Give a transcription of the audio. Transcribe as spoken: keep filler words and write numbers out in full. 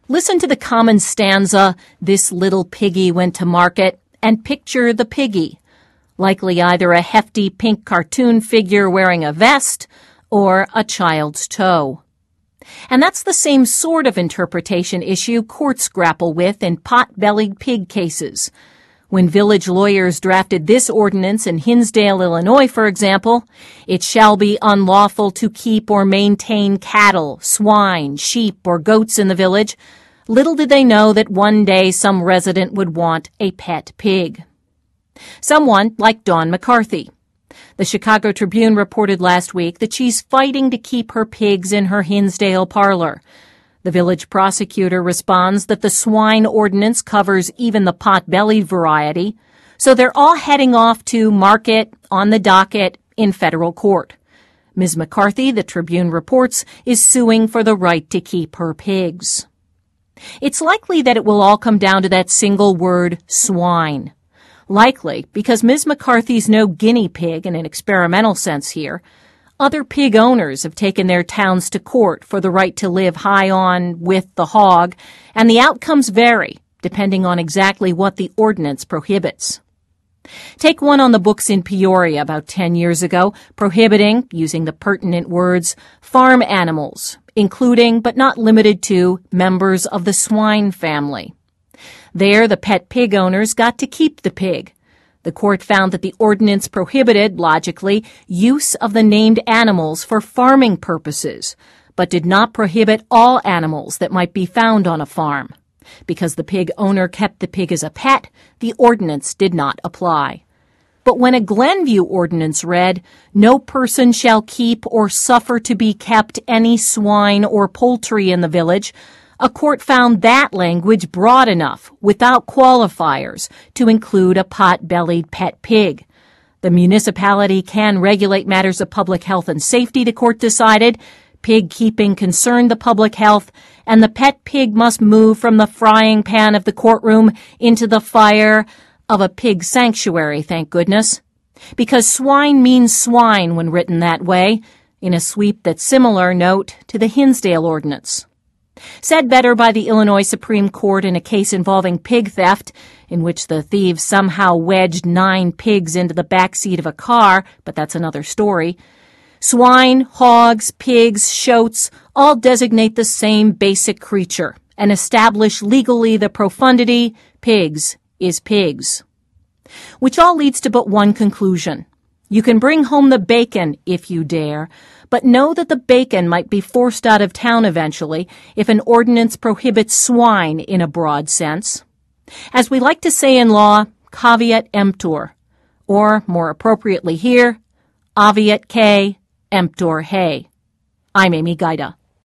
Listen to the common stanza, "This little piggy went to market," and picture the piggy, likely either a hefty pink cartoon figure wearing a vest or a child's toe. And that's the same sort of interpretation issue courts grapple with in pot-bellied pig cases. When village lawyers drafted this ordinance in Hinsdale, Illinois, for example, "It shall be unlawful to keep or maintain cattle, swine, sheep, or goats in the village," little did they know that one day some resident would want a pet pig. Someone like Dawn McCarthy. The Chicago Tribune reported last week that she's fighting to keep her pigs in her Hinsdale parlor. The village prosecutor responds that the swine ordinance covers even the pot-bellied variety, so they're all heading off to market on the docket in federal court. Miz McCarthy, the Tribune reports, is suing for the right to keep her pigs. It's likely that it will all come down to that single word, swine. Likely because Miz McCarthy's no guinea pig in an experimental sense here. Other pig owners have taken their towns to court for the right to live high on with the hog, and the outcomes vary depending on exactly what the ordinance prohibits. Take one on the books in Peoria about ten years ago, prohibiting, using the pertinent words, farm animals, including but not limited to members of the swine family. There, the pet pig owners got to keep the pig. The court found that the ordinance prohibited, logically, use of the named animals for farming purposes, but did not prohibit all animals that might be found on a farm. Because the pig owner kept the pig as a pet, the ordinance did not apply. But when a Glenview ordinance read, "No person shall keep or suffer to be kept any swine or poultry in the village," a court found that language broad enough, without qualifiers, to include a pot-bellied pet pig. The municipality can regulate matters of public health and safety, the court decided. Pig keeping concerned the public health, and the pet pig must move from the frying pan of the courtroom into the fire of a pig sanctuary, thank goodness. Because swine means swine when written that way, in a sweep that's similar, note, to the Hinsdale ordinance. Said better by the Illinois Supreme Court in a case involving pig theft, in which the thieves somehow wedged nine pigs into the back seat of a car, but that's another story. Swine, hogs, pigs, shoats all designate the same basic creature and establish legally the profundity, pigs is pigs. Which all leads to but one conclusion. You can bring home the bacon if you dare, but know that the bacon might be forced out of town eventually if an ordinance prohibits swine in a broad sense. As we like to say in law, caveat emptor, or more appropriately here, aviat que emptor he. I'm Amy Gaida.